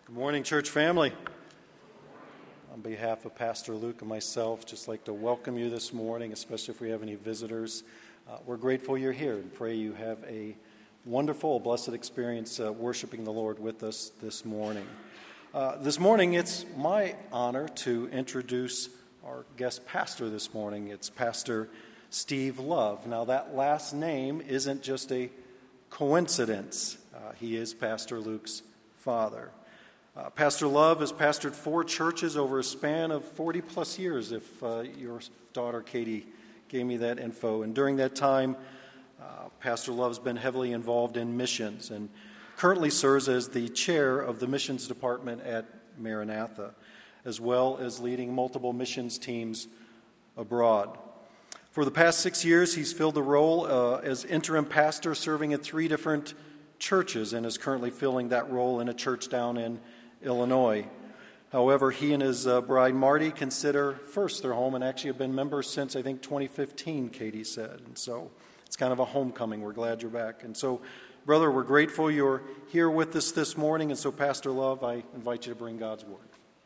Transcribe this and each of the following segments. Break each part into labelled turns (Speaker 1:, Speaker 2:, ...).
Speaker 1: Good morning, church family. On behalf of Pastor Luke and myself, just like to welcome you this morning, especially if we have any visitors. We're grateful you're here and pray you have a wonderful, blessed experience worshiping the Lord with us this morning. This morning, it's my honor to introduce our guest pastor this morning. It's Pastor Steve Love. Now, that last name isn't just a coincidence. He is Pastor Luke's father. Pastor Love has pastored 4 churches over a span of 40-plus years, if your daughter Katie gave me that info. And during that time, Pastor Love's been heavily involved in missions and currently serves as the chair of the missions department at Maranatha, as well as leading multiple missions teams abroad. For the past 6 years, he's filled the role as interim pastor, serving at 3 different churches, and is currently filling that role in a church down in Illinois. However, he and his bride Marty consider First their home and actually have been members since, I think, 2015, Katie said. And so it's kind of a homecoming. We're glad you're back. And so, brother, we're grateful you're here with us this morning. And so, Pastor Love, I invite you to bring God's word.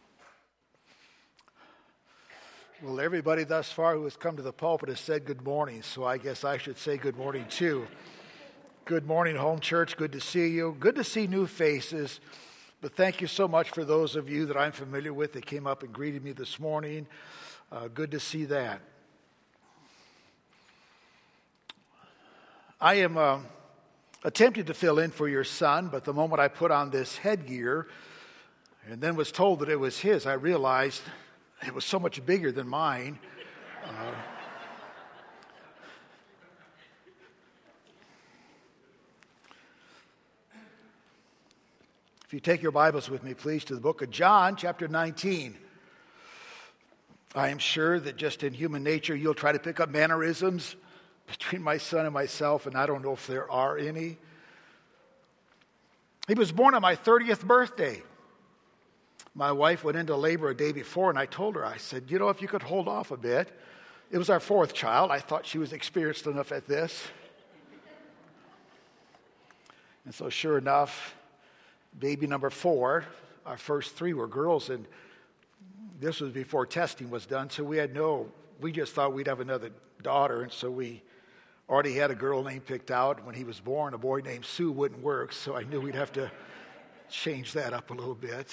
Speaker 2: Well, everybody thus far who has come to the pulpit has said good morning, so I guess I should say good morning too. Good morning, home church. Good to see you. Good to see new faces. But thank you so much for those of you that I'm familiar with that came up and greeted me this morning. Good to see that. I am attempting to fill in for your son, but the moment I put on this headgear and then was told that it was his, I realized it was so much bigger than mine. If you take your Bibles with me, please, to the book of John, chapter 19. I am sure that just in human nature, you'll try to pick up mannerisms between my son and myself, and I don't know if there are any. He was born on my 30th birthday. My wife went into labor a day before, and I told her, I said, if you could hold off a bit. It was our 4th child. I thought she was experienced enough at this. And so sure enough, baby number 4, our first 3 were girls, and this was before testing was done, so we just thought we'd have another daughter, and so we already had a girl name picked out. When he was born, a boy named Sue wouldn't work, so I knew we'd have to change that up a little bit.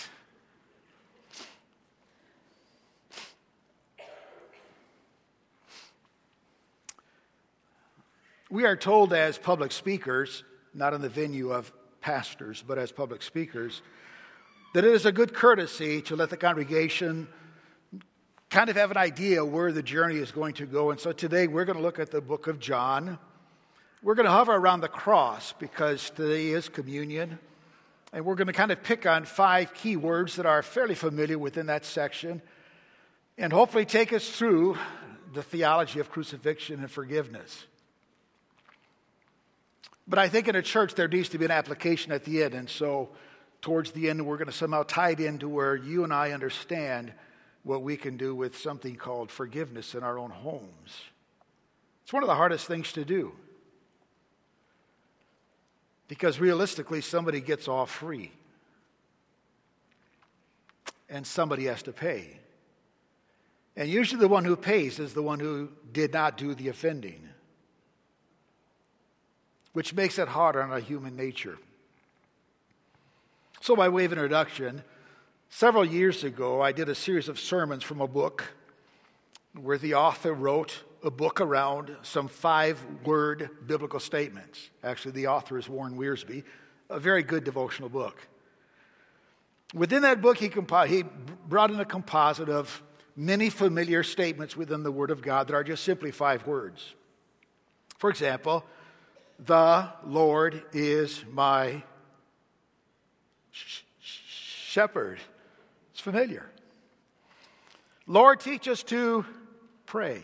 Speaker 2: We are told as public speakers, not in the venue of pastors, but as public speakers, that it is a good courtesy to let the congregation kind of have an idea where the journey is going to go. And so today we're going to look at the book of John. We're going to hover around the cross because today is communion. And we're going to kind of pick on 5 key words that are fairly familiar within that section and hopefully take us through the theology of crucifixion and forgiveness. But I think in a church there needs to be an application at the end. And so towards the end, we're going to somehow tie it into where you and I understand what we can do with something called forgiveness in our own homes. It's one of the hardest things to do. Because realistically, somebody gets off free. And somebody has to pay. And usually the one who pays is the one who did not do the offending, which makes it harder on our human nature. So by way of introduction, several years ago, I did a series of sermons from a book where the author wrote a book around some 5-word biblical statements. Actually, the author is Warren Wiersbe, a very good devotional book. Within that book, he brought in a composite of many familiar statements within the Word of God that are just simply 5 words. For example, the Lord is my shepherd. It's familiar. Lord, teach us to pray.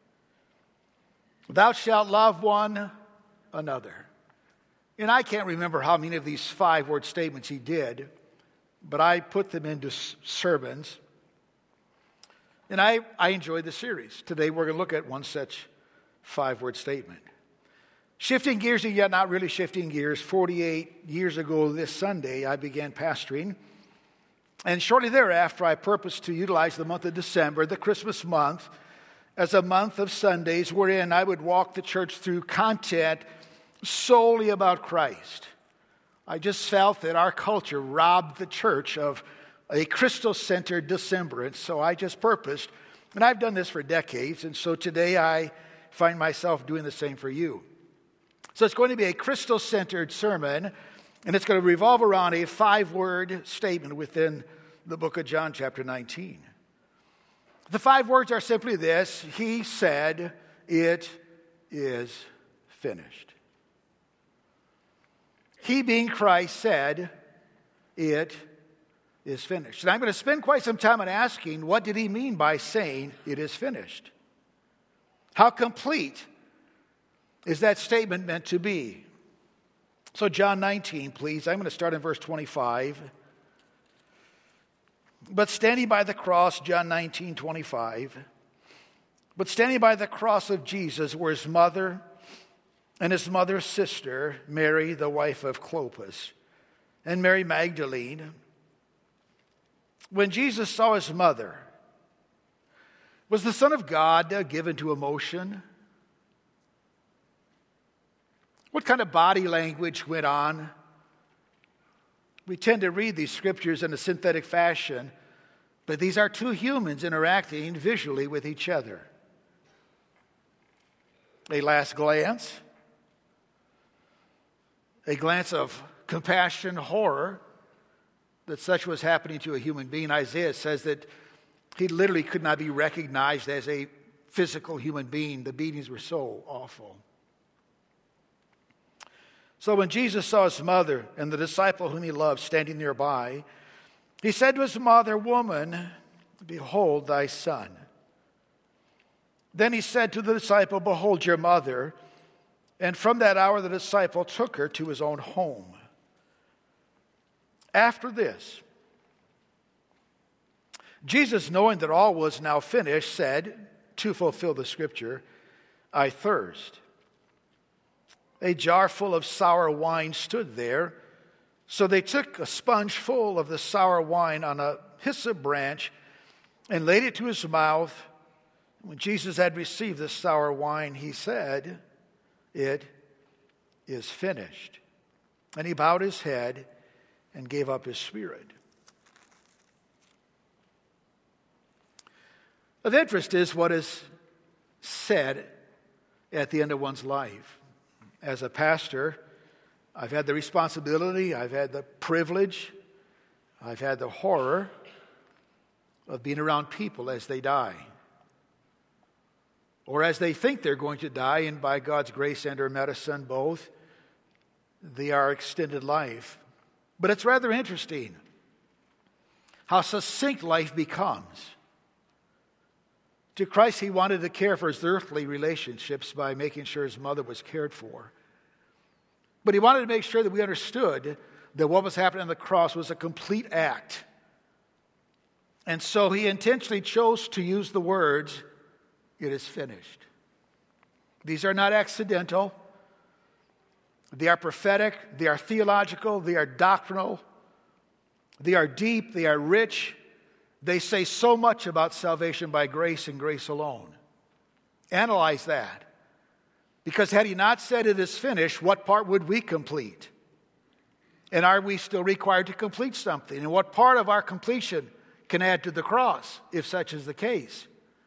Speaker 2: Thou shalt love one another. And I can't remember how many of these 5-word statements he did, but I put them into sermons. And I enjoyed the series. Today we're going to look at one such 5-word statement. Shifting gears, and yet not really shifting gears, 48 years ago this Sunday, I began pastoring And shortly thereafter, I purposed to utilize the month of December, the Christmas month, as a month of Sundays wherein I would walk the church through content solely about Christ. I just felt that our culture robbed the church of a Christos-centered December, and so I just purposed, and I've done this for decades, and so today I find myself doing the same for you. So it's going to be a Christos-centered sermon, and it's going to revolve around a 5-word statement within the book of John, chapter 19. The 5 words are simply this: He said, "It is finished." He, being Christ, said, "It is finished." And I'm going to spend quite some time on asking, what did he mean by saying, "It is finished"? How complete is that statement meant to be? So John 19, please. I'm going to start in verse 25. But standing by the cross, John 19:25. But standing by the cross of Jesus were his mother and his mother's sister, Mary, the wife of Clopas, and Mary Magdalene. When Jesus saw his mother, was the Son of God given to emotion? What kind of body language went on? We tend to read these scriptures in a synthetic fashion, but these are two humans interacting visually with each other. A last glance, a glance of compassion, horror, that such was happening to a human being. Isaiah says that he literally could not be recognized as a physical human being. The beatings were so awful. So when Jesus saw his mother and the disciple whom he loved standing nearby, he said to his mother, "Woman, behold thy son." Then he said to the disciple, "Behold your mother." And from that hour the disciple took her to his own home. After this, Jesus, knowing that all was now finished, said, to fulfill the scripture, "I thirst." A jar full of sour wine stood there. So they took a sponge full of the sour wine on a hyssop branch and laid it to his mouth. When Jesus had received the sour wine, he said, "It is finished." And he bowed his head and gave up his spirit. Of interest is what is said at the end of one's life. As a pastor, I've had the responsibility, I've had the privilege, I've had the horror of being around people as they die, or as they think they're going to die, and by God's grace and or medicine, both, they are extended life. But it's rather interesting how succinct life becomes. To Christ, he wanted to care for his earthly relationships by making sure his mother was cared for. But he wanted to make sure that we understood that what was happening on the cross was a complete act. And so he intentionally chose to use the words, "It is finished." These are not accidental. They are prophetic. They are theological. They are doctrinal. They are deep. They are rich. They say so much about salvation by grace and grace alone. Analyze that. Because had he not said it is finished, what part would we complete? And are we still required to complete something? And what part of our completion can add to the cross, if such is the case?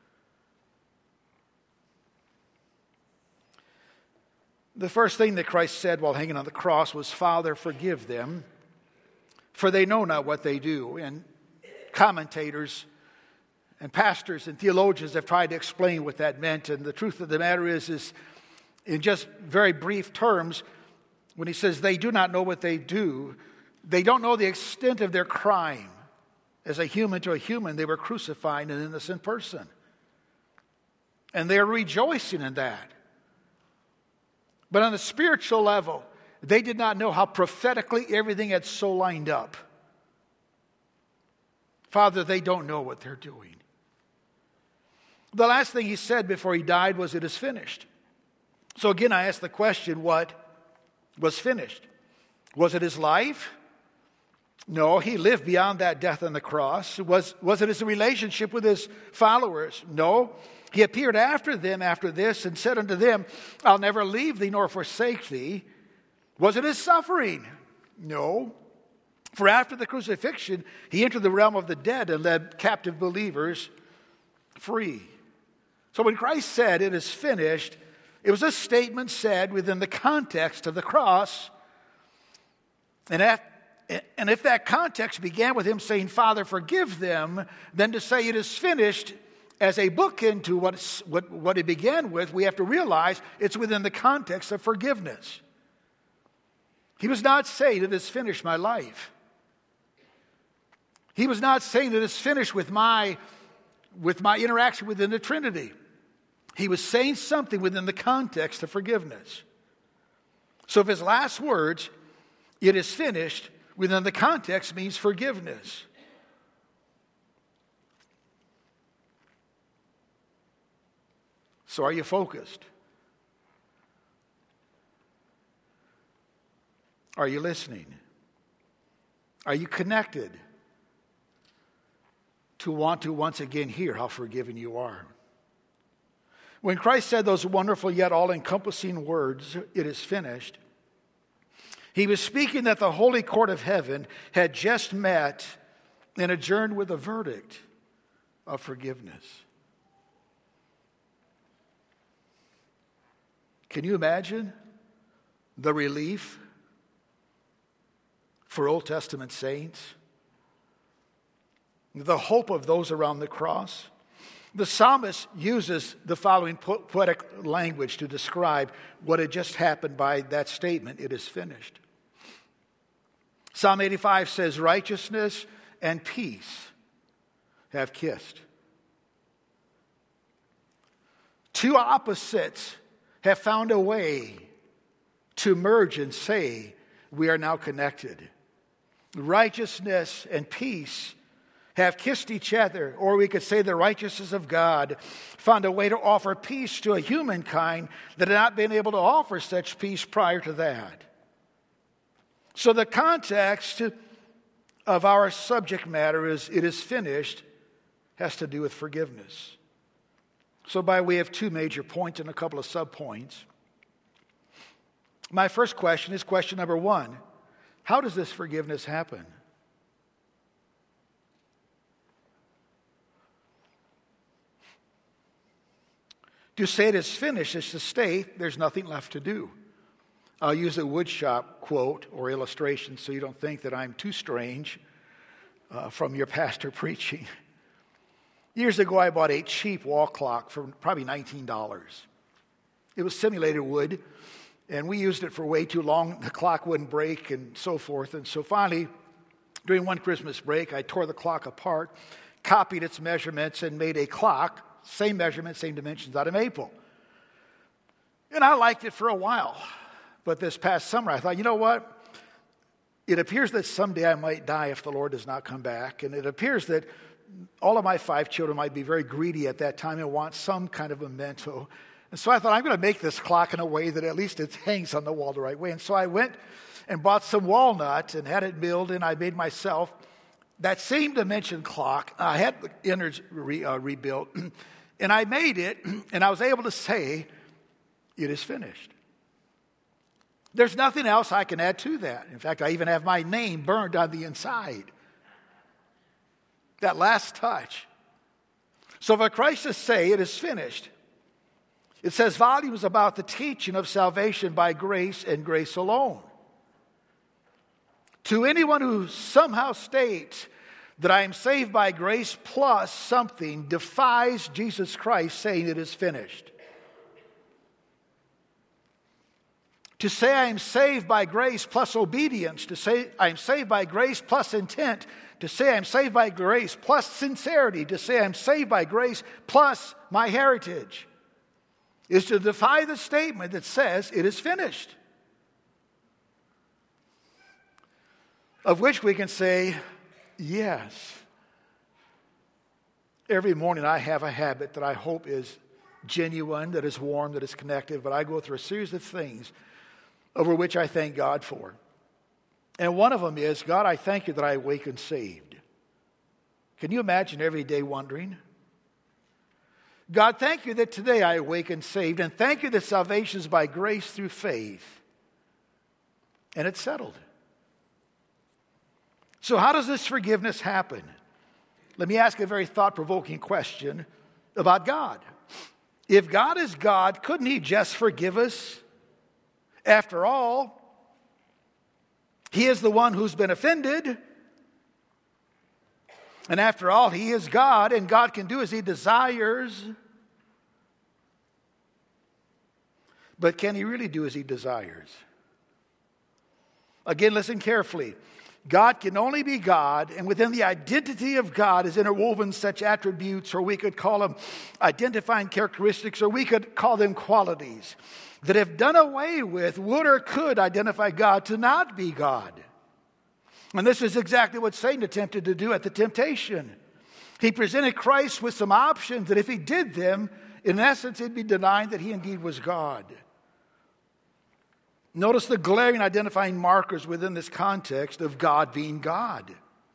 Speaker 2: The first thing that Christ said while hanging on the cross was, "Father, forgive them, for they know not what they do." And commentators and pastors and theologians have tried to explain what that meant. And the truth of the matter is in just very brief terms, when he says they do not know what they do, they don't know the extent of their crime. As a human to a human, they were crucifying an innocent person. And they're rejoicing in that. But on a spiritual level, they did not know how prophetically everything had so lined up. Father, they don't know what they're doing. The last thing he said before he died was, "It is finished." So again, I ask the question, what was finished? Was it his life? No, he lived beyond that death on the cross. Was it his relationship with his followers? No. He appeared after them after this and said unto them, I'll never leave thee nor forsake thee. Was it his suffering? No. For after the crucifixion, he entered the realm of the dead and led captive believers free. So when Christ said, it is finished, it was a statement said within the context of the cross. And if that context began with him saying, Father, forgive them, then to say it is finished as a bookend to what it began with, we have to realize it's within the context of forgiveness. He was not saying it is finished my life. He was not saying it is finished with my interaction within the Trinity. He was saying something within the context of forgiveness. So if his last words, it is finished, within the context means forgiveness. So are you focused? Are you listening? Are you connected to want to once again hear how forgiven you are? When Christ said those wonderful yet all-encompassing words, it is finished, he was speaking that the holy court of heaven had just met and adjourned with a verdict of forgiveness. Can you imagine the relief for Old Testament saints? The hope of those around the cross? The psalmist uses the following poetic language to describe what had just happened by that statement, it is finished. Psalm 85 says, righteousness and peace have kissed. Two opposites have found a way to merge and say, we are now connected. Righteousness and peace have kissed each other, or we could say the righteousness of God found a way to offer peace to a humankind that had not been able to offer such peace prior to that. So the context of our subject matter is, it is finished, has to do with forgiveness. So by way of two major points and a couple of subpoints, my first question is question number one. How does this forgiveness happen? To say it is finished is to state there's nothing left to do. I'll use a woodshop quote or illustration so you don't think that I'm too strange from your pastor preaching. Years ago, I bought a cheap wall clock for probably $19. It was simulated wood, and we used it for way too long. The clock wouldn't break and so forth. And so finally, during one Christmas break, I tore the clock apart, copied its measurements, and made a clock, same measurements, same dimensions, out of maple. And I liked it for a while. But this past summer, I thought, you know what? It appears that someday I might die if the Lord does not come back. And it appears that all of my 5 children might be very greedy at that time and want some kind of memento. And so I thought, I'm going to make this clock in a way that at least it hangs on the wall the right way. And so I went and bought some walnuts and had it milled, and I made myself that same dimension clock. I had the innards rebuilt, and I made it, and I was able to say, it is finished. There's nothing else I can add to that. In fact, I even have my name burned on the inside. That last touch. So for Christ to say it is finished, it says volumes about the teaching of salvation by grace and grace alone. To anyone who somehow states that I am saved by grace plus something defies Jesus Christ saying it is finished. To say I am saved by grace plus obedience, to say I am saved by grace plus intent, to say I am saved by grace plus sincerity, to say I am saved by grace plus my heritage, is to defy the statement that says it is finished. Of which we can say, yes. Every morning I have a habit that I hope is genuine, that is warm, that is connected, but I go through a series of things over which I thank God for. And one of them is, God, I thank you that I awakened saved. Can you imagine every day wondering? God, thank you that today I awakened saved, and thank you that salvation is by grace through faith. And it's settled. So how does this forgiveness happen? Let me ask a very thought-provoking question about God. If God is God, couldn't He just forgive us? After all, He is the one who's been offended. And after all, He is God, and God can do as He desires. But can He really do as He desires? Again, listen carefully. God can only be God, and within the identity of God is interwoven such attributes, or we could call them identifying characteristics, or we could call them qualities, that if done away with, would or could identify God to not be God. And this is exactly what Satan attempted to do at the temptation. He presented Christ with some options that if he did them, in essence, he'd be denying that he indeed was God. Notice the glaring identifying markers within this context of God being God.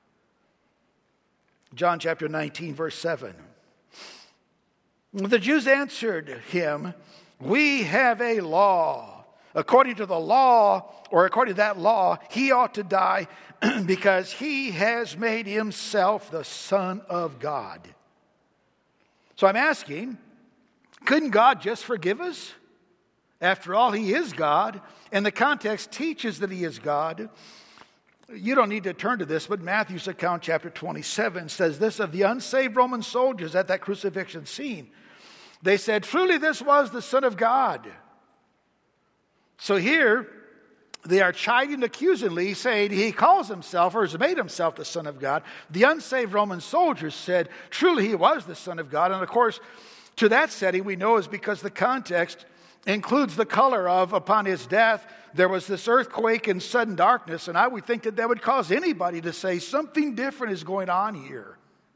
Speaker 2: John chapter 19, verse 7. The Jews answered him, "We have a law. According to the law, or according to that law, he ought to die because he has made himself the Son of God." So I'm asking, couldn't God just forgive us? After all, he is God, and the context teaches that he is God. You don't need to turn to this, but Matthew's account, chapter 27, says this of the unsaved Roman soldiers at that crucifixion scene. They said, "Truly this was the Son of God." So here, they are chiding accusingly, saying he calls himself or has made himself the Son of God. The unsaved Roman soldiers said, truly he was the Son of God. And of course, to that setting we know is because the context includes the color of, upon his death, there was this earthquake and sudden darkness. And I would think that would cause anybody to say something different is going on here.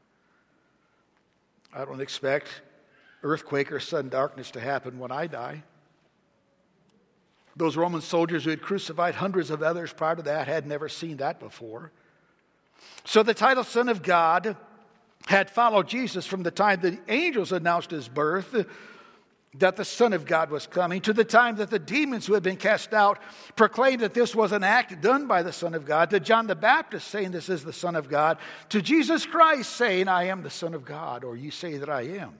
Speaker 2: I don't expect earthquake or sudden darkness to happen when I die. Those Roman soldiers who had crucified hundreds of others prior to that had never seen that before. So the title Son of God had followed Jesus from the time the angels announced his birth, that the Son of God was coming, to the time that the demons who had been cast out proclaimed that this was an act done by the Son of God, to John the Baptist saying this is the Son of God, to Jesus Christ saying, "I am the Son of God," or "You say that I am."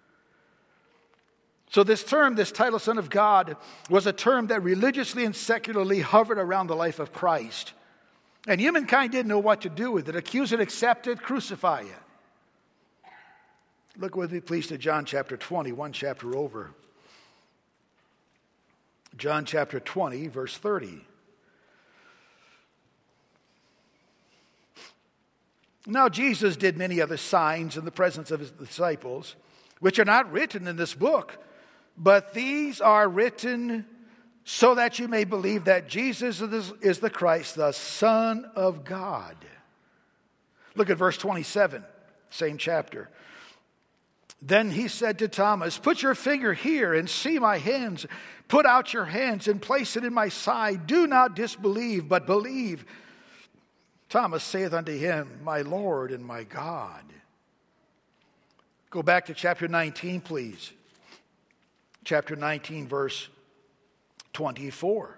Speaker 2: So this term, this title Son of God, was a term that religiously and secularly hovered around the life of Christ. And humankind didn't know what to do with it. Accuse it, accept it, crucify it. Look with me, please, to John chapter 20, one chapter over. John chapter 20, verse 30. Now Jesus did many other signs in the presence of his disciples, which are not written in this book, but these are written so that you may believe that Jesus is the Christ, the Son of God. Look at verse 27, same chapter. Then he said to Thomas, "Put your finger here and see my hands. Put out your hands and place it in my side. Do not disbelieve, but believe." Thomas saith unto him, "My Lord and my God." Go back to chapter 19, please. Chapter 19, verse 24.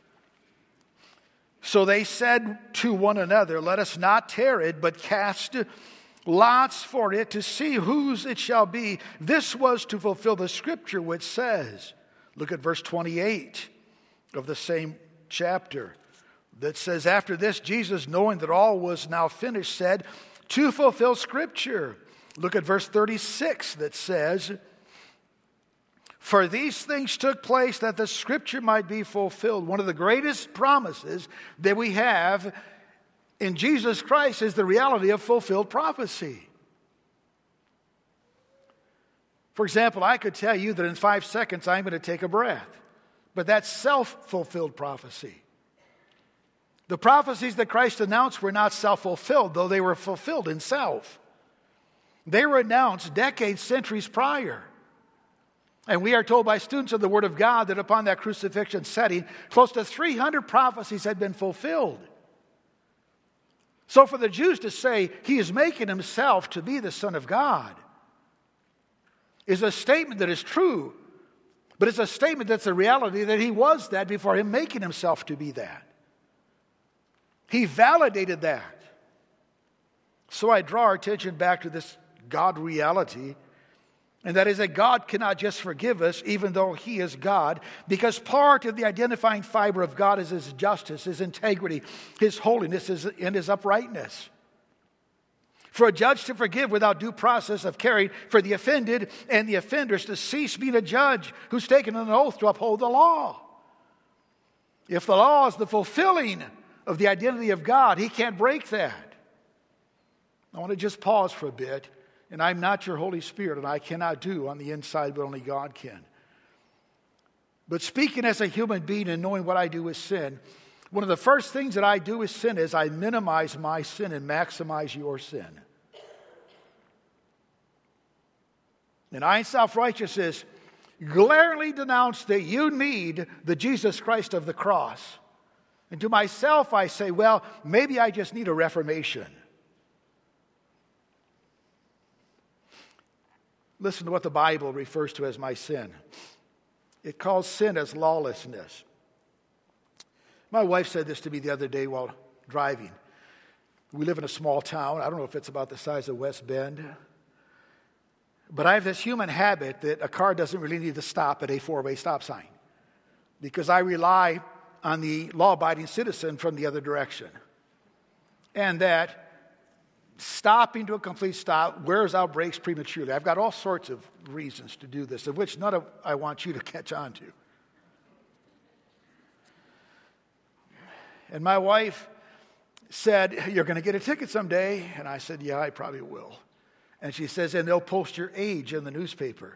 Speaker 2: So they said to one another, "Let us not tear it, but cast lots for it to see whose it shall be." This was to fulfill the scripture which says, look at verse 28 of the same chapter, that says, "After this, Jesus, knowing that all was now finished, said," to fulfill scripture. Look at verse 36 that says, "For these things took place that the scripture might be fulfilled." One of the greatest promises that we have in Jesus Christ is the reality of fulfilled prophecy. For example, I could tell you that in 5 seconds I'm going to take a breath, but that's self-fulfilled prophecy. The prophecies that Christ announced were not self-fulfilled, though they were fulfilled in self. They were announced decades, centuries prior. And we are told by students of the Word of God that upon that crucifixion setting, close to 300 prophecies had been fulfilled. So for the Jews to say he is making himself to be the Son of God is a statement that is true, but it's a statement that's a reality that he was that before him making himself to be that. He validated that. So I draw our attention back to this God reality, and that is that God cannot just forgive us even though he is God, because part of the identifying fiber of God is his justice, his integrity, his holiness, and his uprightness. For a judge to forgive without due process of carrying for the offended and the offenders to cease being a judge who's taken an oath to uphold the law. If the law is the fulfilling of the identity of God, he can't break that. I want to just pause for a bit. And I'm not your Holy Spirit, and I cannot do on the inside what only God can. But speaking as a human being and knowing what I do is sin, one of the first things that I do with sin is I minimize my sin and maximize your sin. And I, in self-righteousness, glaringly denounce that you need the Jesus Christ of the cross. And to myself I say, well, maybe I just need a reformation. Listen to what the Bible refers to as my sin. It calls sin as lawlessness. My wife said this to me the other day while driving. We live in a small town. I don't know if it's about the size of West Bend. But I have this human habit that a car doesn't really need to stop at a four-way stop sign, because I rely on the law-abiding citizen from the other direction. And that stopping to a complete stop wears out brakes prematurely. I've got all sorts of reasons to do this, of which none of I want you to catch on to. And my wife said, "You're going to get a ticket someday." And I said, "Yeah, I probably will." And she says, "And they'll post your age in the newspaper."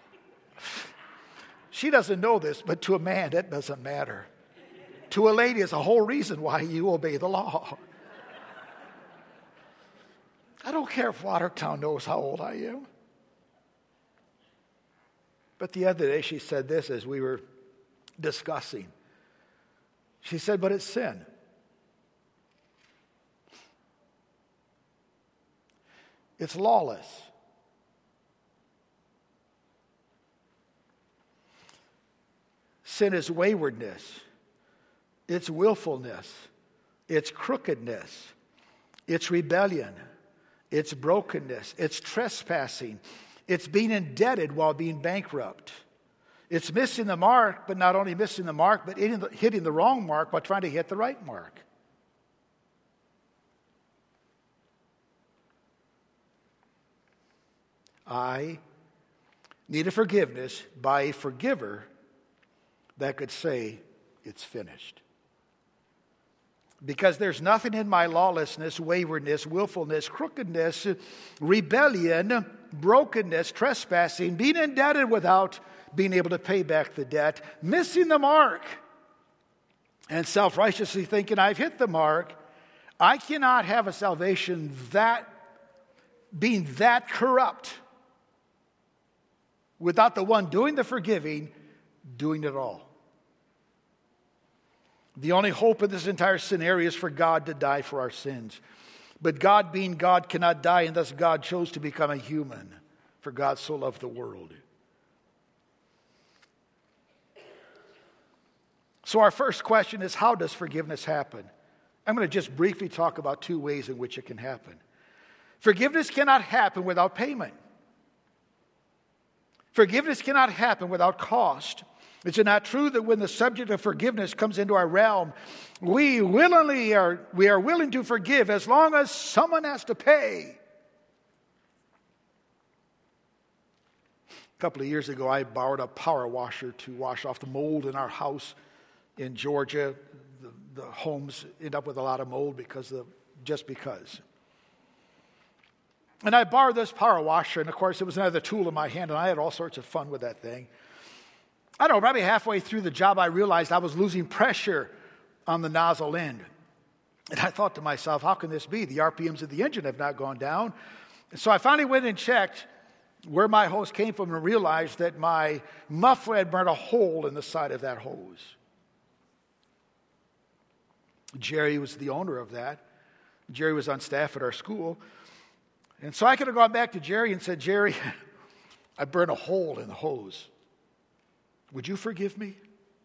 Speaker 2: She doesn't know this, but to a man, that doesn't matter. To a lady, it's a whole reason why you obey the law. I don't care if Watertown knows how old I am. But the other day she said this as we were discussing. She said, "But it's sin." It's lawless. Sin is waywardness. It's willfulness. It's crookedness. It's rebellion. It's brokenness. It's trespassing. It's being indebted while being bankrupt. It's missing the mark, but not only missing the mark, but hitting the wrong mark while trying to hit the right mark. I need a forgiveness by a forgiver that could say, "It's finished." Because there's nothing in my lawlessness, waywardness, willfulness, crookedness, rebellion, brokenness, trespassing, being indebted without being able to pay back the debt, missing the mark, and self-righteously thinking I've hit the mark. I cannot have a salvation that being that corrupt without the one doing the forgiving, doing it all. The only hope in this entire scenario is for God to die for our sins. But God, being God, cannot die, and thus God chose to become a human. For God so loved the world. So our first question is, how does forgiveness happen? I'm going to just briefly talk about two ways in which it can happen. Forgiveness cannot happen without payment. Forgiveness cannot happen without cost. Is it not true that when the subject of forgiveness comes into our realm, we are willing to forgive as long as someone has to pay? A couple of years ago, I borrowed a power washer to wash off the mold in our house in Georgia. The homes end up with a lot of mold just because. And I borrowed this power washer, and of course it was another tool in my hand, and I had all sorts of fun with that thing. I don't know, probably halfway through the job, I realized I was losing pressure on the nozzle end. And I thought to myself, how can this be? The RPMs of the engine have not gone down. And so I finally went and checked where my hose came from and realized that my muffler had burnt a hole in the side of that hose. Jerry was the owner of that. Jerry was on staff at our school. And so I could have gone back to Jerry and said, Jerry, I burned a hole in the hose. Would you forgive me?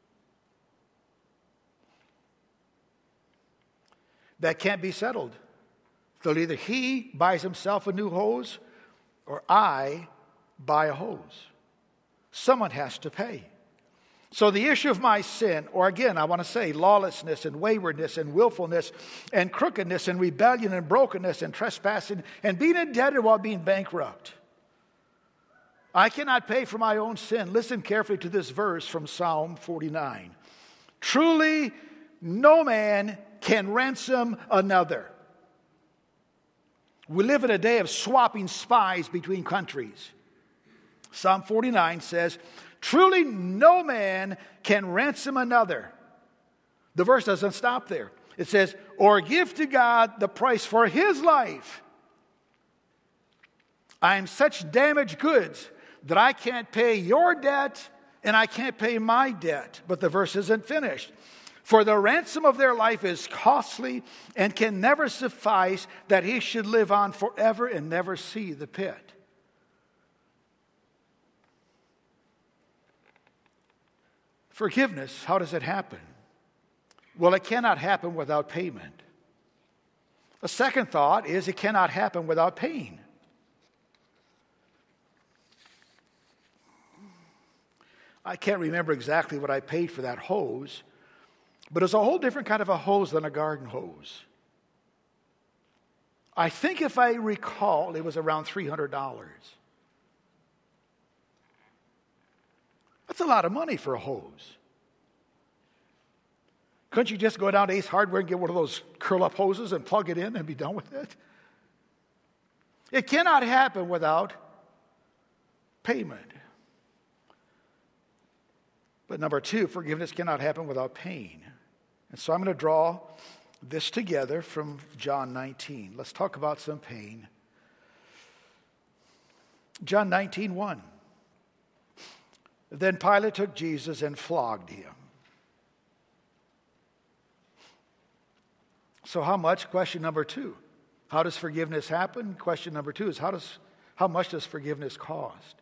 Speaker 2: That can't be settled. So either he buys himself a new hose or I buy a hose. Someone has to pay. So the issue of my sin, or again, I want to say lawlessness and waywardness and willfulness and crookedness and rebellion and brokenness and trespassing and being indebted while being bankrupt. I cannot pay for my own sin. Listen carefully to this verse from Psalm 49. Truly, no man can ransom another. We live in a day of swapping spies between countries. Psalm 49 says, truly no man can ransom another. The verse doesn't stop there. It says, or give to God the price for his life. I am such damaged goods that I can't pay your debt and I can't pay my debt. But the verse isn't finished. For the ransom of their life is costly and can never suffice that he should live on forever and never see the pit. Forgiveness, how does it happen? Well, it cannot happen without payment. A second thought is it cannot happen without pain. I can't remember exactly what I paid for that hose, but it's a whole different kind of a hose than a garden hose. I think if I recall, it was around $300. That's a lot of money for a hose. Couldn't you just go down to Ace Hardware and get one of those curl-up hoses and plug it in and be done with it? It cannot happen without payment. But number two, forgiveness cannot happen without pain. And so I'm going to draw this together from John 19. Let's talk about some pain. John 19:1. Then Pilate took Jesus and flogged him. So how much? Question number two. How does forgiveness happen? Question number two is how much does forgiveness cost?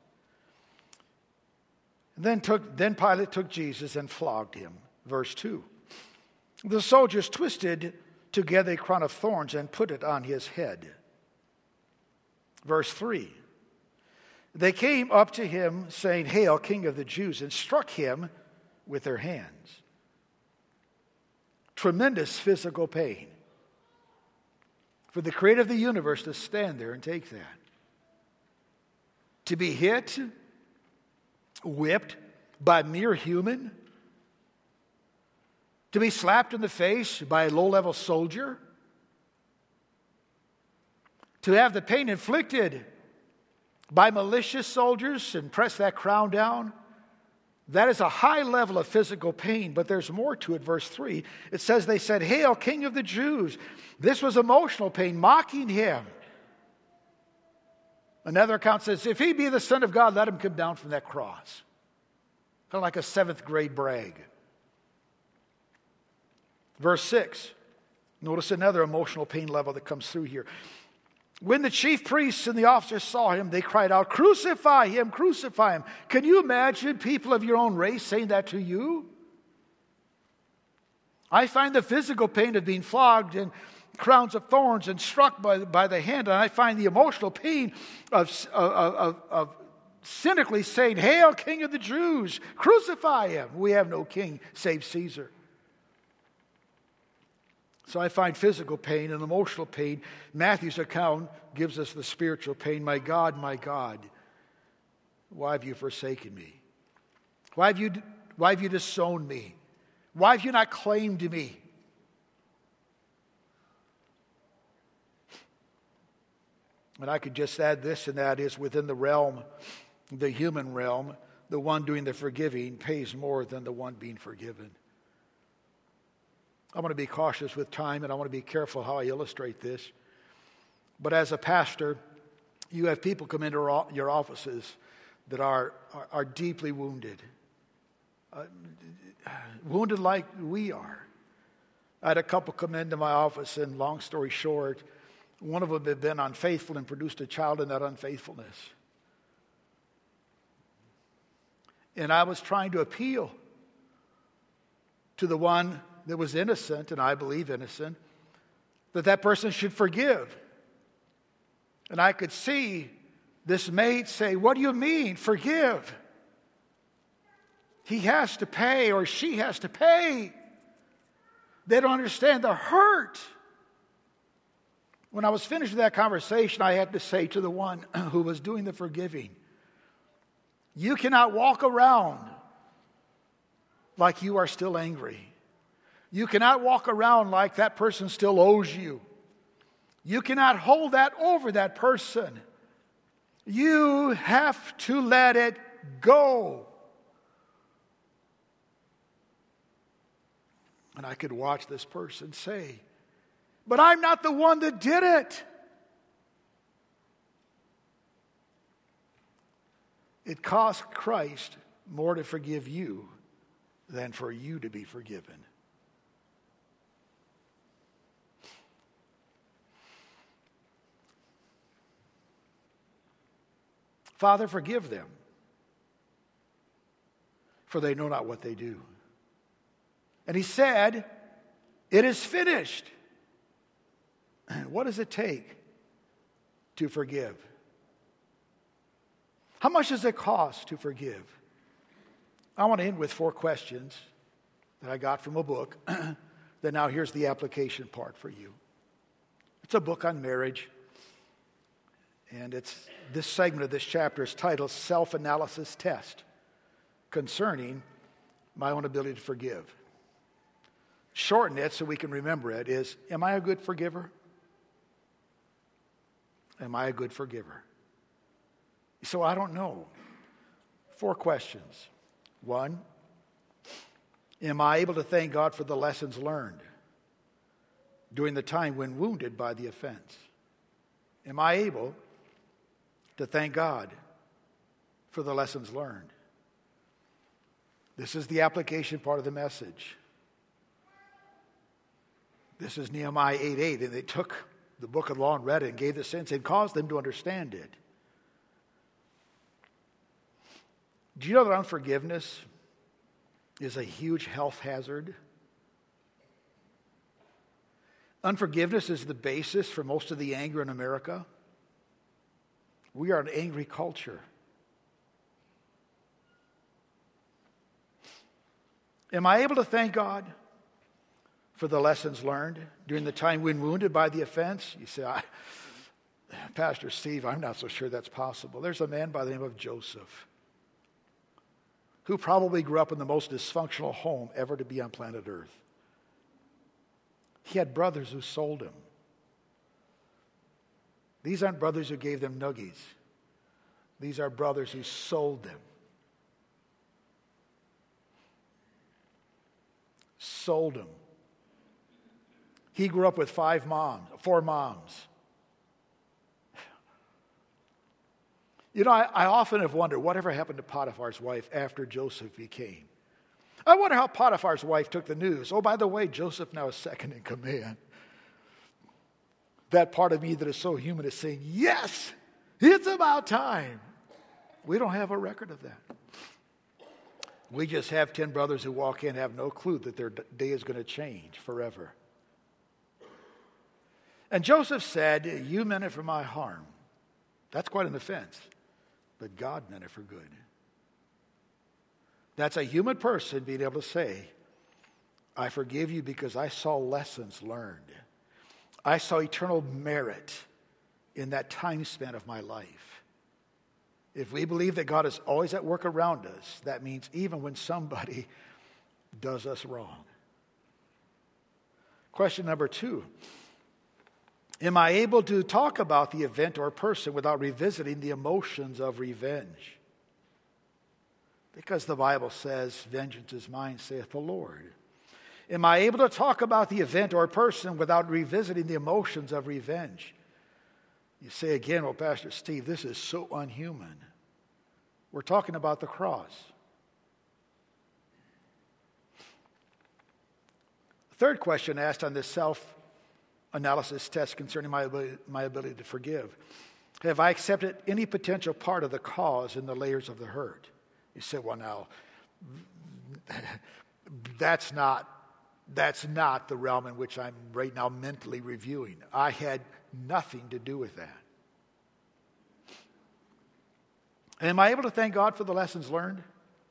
Speaker 2: Then Pilate took Jesus and flogged him. Verse 2. The soldiers twisted together a crown of thorns and put it on his head. Verse 3. They came up to him saying, Hail, King of the Jews, and struck him with their hands. Tremendous physical pain. For the creator of the universe to stand there and take that. To be hit, whipped by a mere human. To be slapped in the face by a low-level soldier. To have the pain inflicted by malicious soldiers and press that crown down. That is a high level of physical pain, but there's more to it. Verse 3, it says they said, Hail, King of the Jews. This was emotional pain, mocking him. Another account says, if he be the Son of God, let him come down from that cross. Kind of like a 7th grade brag. Verse 6, notice another emotional pain level that comes through here. When the chief priests and the officers saw him, they cried out, Crucify him, crucify him. Can you imagine people of your own race saying that to you? I find the physical pain of being flogged and crowns of thorns and struck by the hand, and I find the emotional pain of cynically saying, Hail, King of the Jews, crucify him. We have no king save Caesar. So I find physical pain and emotional pain. Matthew's account gives us the spiritual pain. My God, why have you forsaken me? Why have you disowned me? Why have you not claimed me? And I could just add this, and that is within the realm, the human realm, the one doing the forgiving pays more than the one being forgiven. I want to be cautious with time, and I want to be careful how I illustrate this. But as a pastor, you have people come into your offices that are deeply wounded. Wounded like we are. I had a couple come into my office, and long story short, one of them had been unfaithful and produced a child in that unfaithfulness. And I was trying to appeal to the one that was innocent, and I believe innocent, that person should forgive. And I could see this maid say, "What do you mean, forgive? He has to pay, or she has to pay." They don't understand the hurt. When I was finished with that conversation, I had to say to the one who was doing the forgiving, "You cannot walk around like you are still angry. You cannot walk around like that person still owes you. You cannot hold that over that person. You have to let it go." And I could watch this person say, "But I'm not the one that did it." It cost Christ more to forgive you than for you to be forgiven. Father, forgive them, for they know not what they do. And he said, "It is finished." What does it take to forgive? How much does it cost to forgive? I want to end with 4 questions that I got from a book. Then now here's the application part for you. It's a book on marriage. And this segment of this chapter is titled Self-Analysis Test Concerning My Own Ability to Forgive. Shorten it so we can remember it is, am I a good forgiver? Am I a good forgiver? So I don't know. 4 questions. 1, am I able to thank God for the lessons learned during the time when wounded by the offense? Am I able to thank God for the lessons learned? This is the application part of the message. This is Nehemiah 8:8, and they took the book of the law and read it and gave the sense and caused them to understand it. Do you know that unforgiveness is a huge health hazard? Unforgiveness is the basis for most of the anger in America. We are an angry culture. Am I able to thank God for the lessons learned during the time when wounded by the offense? You say, Pastor Steve, I'm not so sure that's possible. There's a man by the name of Joseph who probably grew up in the most dysfunctional home ever to be on planet Earth. He had brothers who sold him. These aren't brothers who gave them nuggies. These are brothers who sold them. Sold him. He grew up with 4 moms. You know, I often have wondered whatever happened to Potiphar's wife after Joseph became. I wonder how Potiphar's wife took the news. Oh, by the way, Joseph now is second in command. That part of me that is so human is saying, yes, it's about time. We don't have a record of that. We just have 10 brothers who walk in and have no clue that their day is going to change forever. And Joseph said, you meant it for my harm. That's quite an offense. But God meant it for good. That's a human person being able to say, I forgive you because I saw lessons learned. I saw eternal merit in that time span of my life. If we believe that God is always at work around us, that means even when somebody does us wrong. Question number 2. Am I able to talk about the event or person without revisiting the emotions of revenge? Because the Bible says, vengeance is mine, saith the Lord. Am I able to talk about the event or person without revisiting the emotions of revenge? You say again, well, Pastor Steve, this is so unhuman. We're talking about the cross. Third question asked on this self-analysis test concerning my ability to forgive. Have I accepted any potential part of the cause in the layers of the hurt? You say, well, now, that's not the realm in which I'm right now mentally reviewing. I had nothing to do with that. Am I able to thank God for the lessons learned?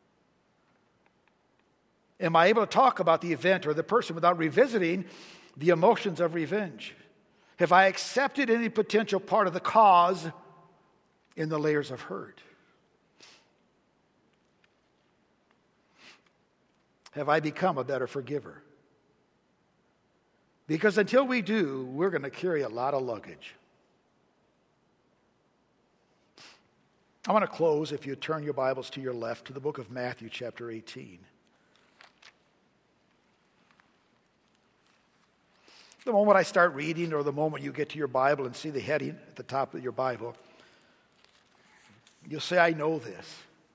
Speaker 2: Am I able to talk about the event or the person without revisiting the emotions of revenge? Have I accepted any potential part of the cause in the layers of hurt? Have I become a better forgiver? Because until we do, we're going to carry a lot of luggage. I want to close, if you turn your Bibles to your left, to the book of Matthew, chapter 18. The moment I start reading, or the moment you get to your Bible and see the heading at the top of your Bible, you'll say, I know this.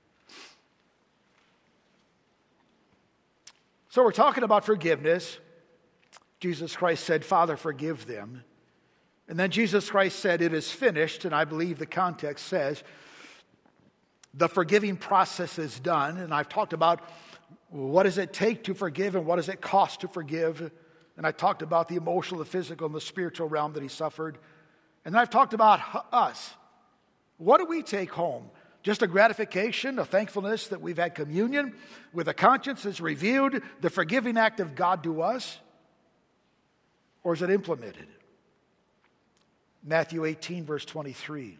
Speaker 2: So we're talking about forgiveness. Jesus Christ said, Father, forgive them. And then Jesus Christ said, it is finished. And I believe the context says, the forgiving process is done. And I've talked about what does it take to forgive and what does it cost to forgive. And I talked about the emotional, the physical, and the spiritual realm that he suffered. And then I've talked about us. What do we take home? Just a gratification, a thankfulness that we've had communion with a conscience that's reviewed the forgiving act of God to us? Or is it implemented? Matthew 18, verse 23.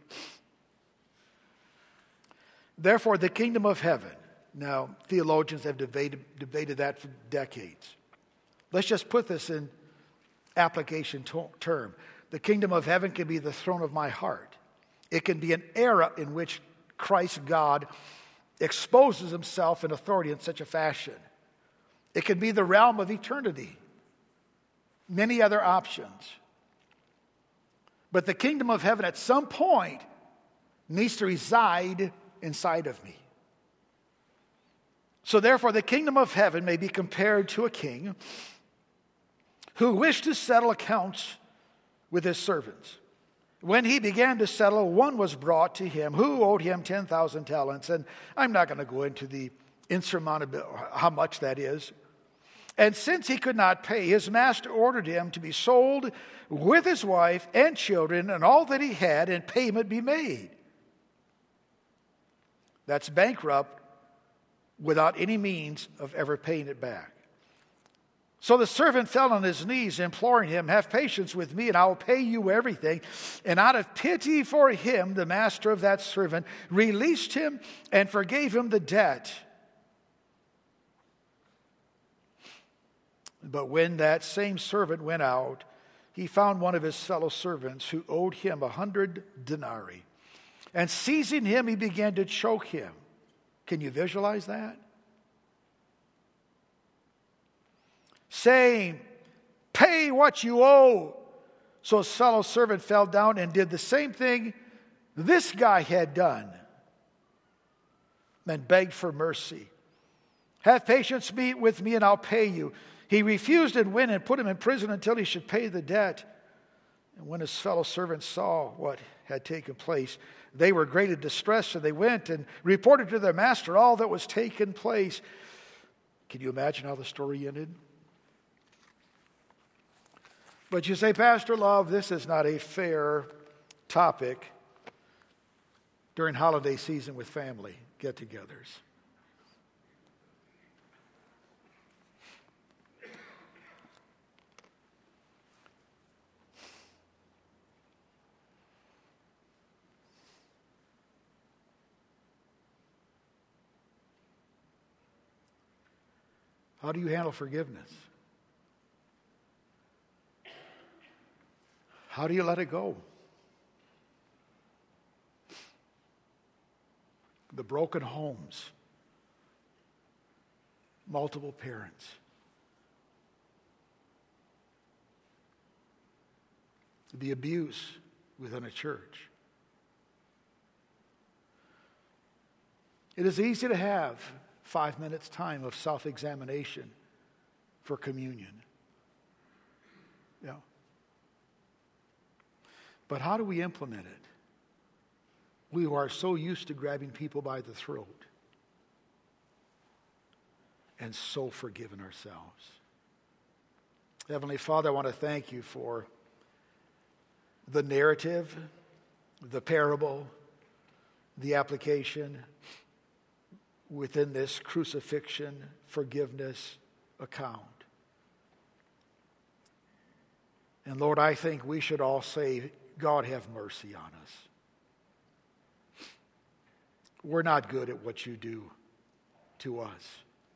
Speaker 2: Therefore, the kingdom of heaven. Now, theologians have debated that for decades. Let's just put this in application term. The kingdom of heaven can be the throne of my heart. It can be an era in which Christ God exposes himself in authority in such a fashion. It can be the realm of eternity. Many other options. But the kingdom of heaven at some point needs to reside inside of me. So therefore, the kingdom of heaven may be compared to a king who wished to settle accounts with his servants. When he began to settle, one was brought to him who owed him 10,000 talents. And I'm not going to go into the insurmountable, how much that is. And since he could not pay, his master ordered him to be sold with his wife and children and all that he had, and payment be made. That's bankrupt without any means of ever paying it back. So the servant fell on his knees, imploring him, have patience with me, and I will pay you everything. And out of pity for him, the master of that servant released him and forgave him the debt. But when that same servant went out, he found one of his fellow servants who owed him 100 denarii. And seizing him, he began to choke him. Can you visualize that? Saying, pay what you owe. So his fellow servant fell down and did the same thing this guy had done. And begged for mercy. Have patience with me and I'll pay you. He refused and went and put him in prison until he should pay the debt. And when his fellow servants saw what had taken place, they were greatly distressed, so they went and reported to their master all that was taken place. Can you imagine how the story ended? But you say, Pastor Love, this is not a fair topic during holiday season with family get-togethers. How do you handle forgiveness? How do you let it go? The broken homes, multiple parents, the abuse within a church. It is easy to have 5 minutes time of self-examination for communion. Yeah. But how do we implement it? We who are so used to grabbing people by the throat and so forgiven ourselves. Heavenly Father, I want to thank you for the narrative, the parable, the application within this crucifixion forgiveness account. And Lord, I think we should all say, God, have mercy on us. We're not good at what you do to us.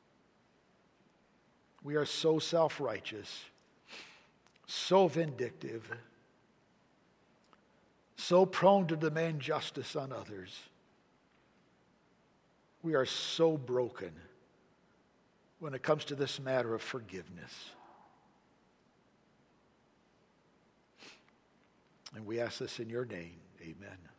Speaker 2: We are so self-righteous, so vindictive, so prone to demand justice on others. We are so broken when it comes to this matter of forgiveness. And we ask this in your name. Amen.